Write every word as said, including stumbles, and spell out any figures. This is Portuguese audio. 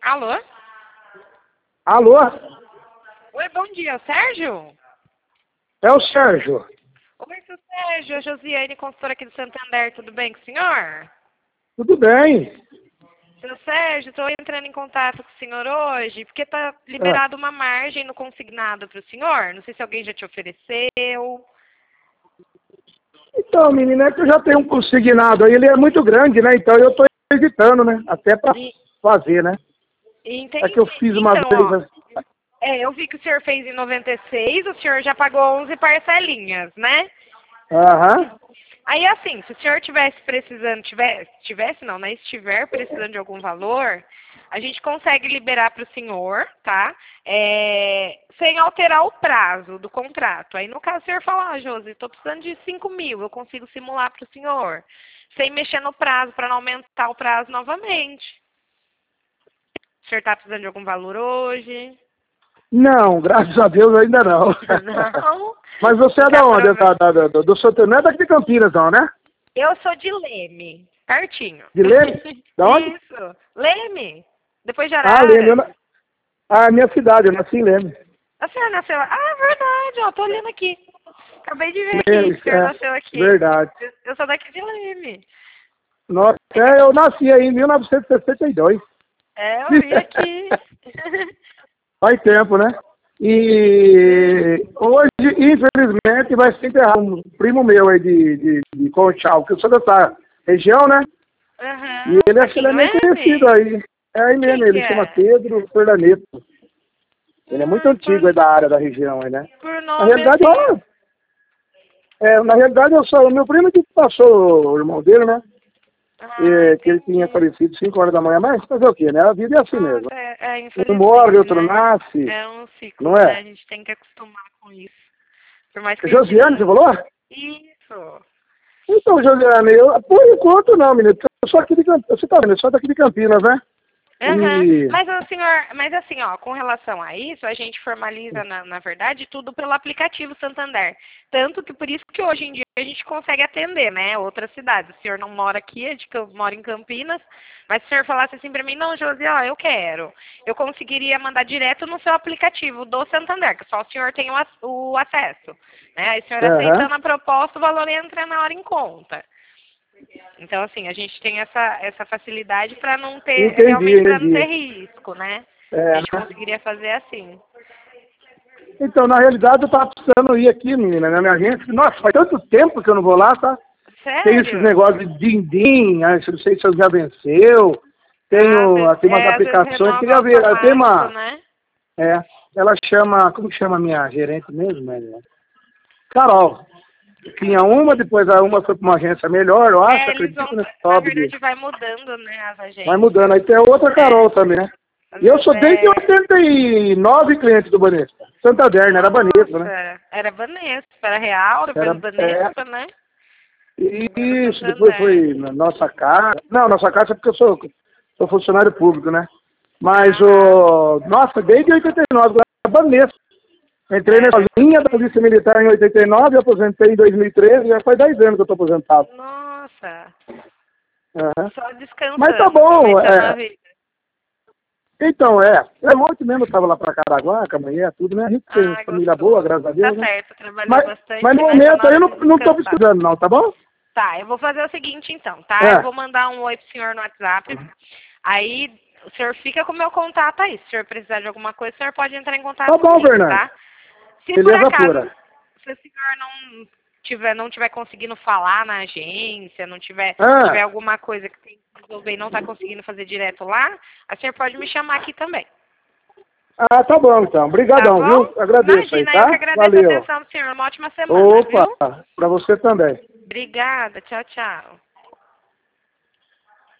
Alô? Alô? Oi, bom dia, Sérgio? É o Sérgio. Oi, seu Sérgio, a Josiane, consultora aqui do Santander, tudo bem com o senhor? Tudo bem? Seu Sérgio, estou entrando em contato com o senhor hoje, porque está liberado uma margem no consignado para o senhor. Não sei se alguém já te ofereceu. Então, menina, é que eu já tenho um consignado aí, ele é muito grande, né? Então eu estou evitando, né? Até para E, fazer, né? entendi. É que eu fiz uma Então, vez... ó, né? é, eu vi que o senhor fez em noventa e seis, o senhor já pagou onze parcelinhas, né? Aham. Aí, assim, se o senhor tivesse precisando, tivesse, tivesse não, né? Estiver precisando de algum valor, a gente consegue liberar para o senhor, tá? É, sem alterar o prazo do contrato. Aí, no caso, o senhor fala, ah, Josi, estou precisando de cinco mil, eu consigo simular para o senhor. Sem mexer no prazo, para não aumentar o prazo novamente. O senhor está precisando de algum valor hoje? Não, graças a Deus ainda não. Não? Mas você é Porque da onde? aprove- Da, da, da, do Santander? Não é daqui de Campinas, não, né? Eu sou de Leme, pertinho. De Leme? Da onde? Isso, Leme. Depois de Ah, Leme. Eu Araras. na... Ah, minha cidade, eu nasci em Leme. A senhora nasceu... Ah, é verdade, ó, tô olhando aqui. Acabei de ver aqui Leme, que a senhora é, nasceu aqui. verdade. Eu eu sou daqui de Leme. Nossa, é, eu nasci aí em mil novecentos e sessenta e dois. É, eu vi aqui. Faz tempo, né? E hoje, infelizmente, vai se enterrar um primo meu aí de, de, de Conchal, que eu sou dessa região, né? E Aham. ele acho que Aqui ele é em meio conhecido Leme? aí. É aí Quem mesmo, que ele chama é? Pedro Ferdaneto. Ele é muito Ah, antigo por, aí da área da região aí, né? por Na nome realidade, assim. eu, é, na realidade, eu sou o meu primo que passou o irmão dele, né? Ah, E, que ele tinha entendi. falecido cinco horas da manhã, mas fazer o quê, né? A vida é assim mesmo. Nossa, é, é, Um morre, infelizmente, outro né? nasce, É um não ciclo, né? A é? gente tem que acostumar com isso. Por mais que a gente Josiane, você não... falou? Isso. Então, Josiane, eu, por enquanto não, menino. Eu sou aqui de Campinas. Você tá vendo? Eu sou daqui de Campinas, né? Aham. E. Mas o senhor, mas assim, ó, com relação a isso, a gente formaliza, na, na verdade, tudo pelo aplicativo Santander. Tanto que por isso que hoje em dia a gente consegue atender, né, outras cidades. O senhor não mora aqui, é de que eu moro em Campinas, mas se o senhor falasse assim pra mim, não, Josi, ó, eu quero. Eu conseguiria mandar direto no seu aplicativo do Santander, que só o senhor tem o, ac- o acesso. Né? Aí o senhor Aham. aceitando a proposta, o valor entra na hora em conta. Então, assim, a gente tem essa, essa facilidade para não ter, Entendi, realmente para não ter entendi. risco, né? A É, gente né? conseguiria fazer assim. Então, na realidade, eu tava precisando ir aqui, menina, na minha agência. Nossa, faz tanto tempo que eu não vou lá, tá? Tem esses Sério? negócios de din-din, ah, não sei se você já venceu. Ah, às Tenho, vezes, tem umas é, às vezes aplicações, renova queria ver. ah, Tem automático, uma. né? É, ela chama. Como que chama a minha gerente mesmo? É, Carol. Tinha uma, depois a uma foi para uma agência melhor, eu acho, É, eles vão, acredito, né? na Sobe de. verdade, vai mudando, né, as Vai mudando. agências. Aí tem a outra É, Carol também, né? às E eu vezes sou desde é... oitenta e nove cliente do Banespa. Santander, não era Banespa, né? Nossa, era Banespa, era Real, depois Era, é, Banespa, né? Agora é isso, depois Santander. foi na nossa casa. Não, nossa casa é porque eu sou, sou funcionário público, né? Mas Aham. o. Nossa, desde oitenta e nove, agora era Banespa. Entrei É, na agora é linha da Santander. Polícia Militar em oitenta e nove, aposentei em dois mil e treze, já faz dez anos que eu estou aposentado. Nossa, Aham. só Mas tá descansando, bom, aproveitando a é. vida. Então, é. É ontem mesmo eu estava lá para Caraguá, com a mulher, tudo, né? A gente tem Ah, família boa, gostoso. graças a Tá Deus, né? certo, trabalhou Mas, mas bastante, no né? Tá momento na aí eu hora não, de não tô descansar. precisando não, tá bom? Tá, eu vou fazer o seguinte então, tá? Eu É. vou mandar um oi pro senhor no WhatsApp. Aí o senhor fica com o meu contato aí. Se o senhor precisar de alguma coisa, o senhor pode entrar em Tá contato bom, comigo, Fernando. tá? Se por Beleza acaso, pura. se o senhor não tiver, não tiver conseguindo falar na agência, não tiver, tiver Ah, alguma coisa que tem que resolver e não tá conseguindo fazer direto lá, a senhor pode me chamar aqui também. ah, tá bom então. Tá Obrigadão, bom? viu? Agradeço aí, Imagina, eu que tá? agradeço a Valeu. atenção do senhor. Uma ótima semana, Opa, viu? pra você também. Obrigada. Tchau, tchau.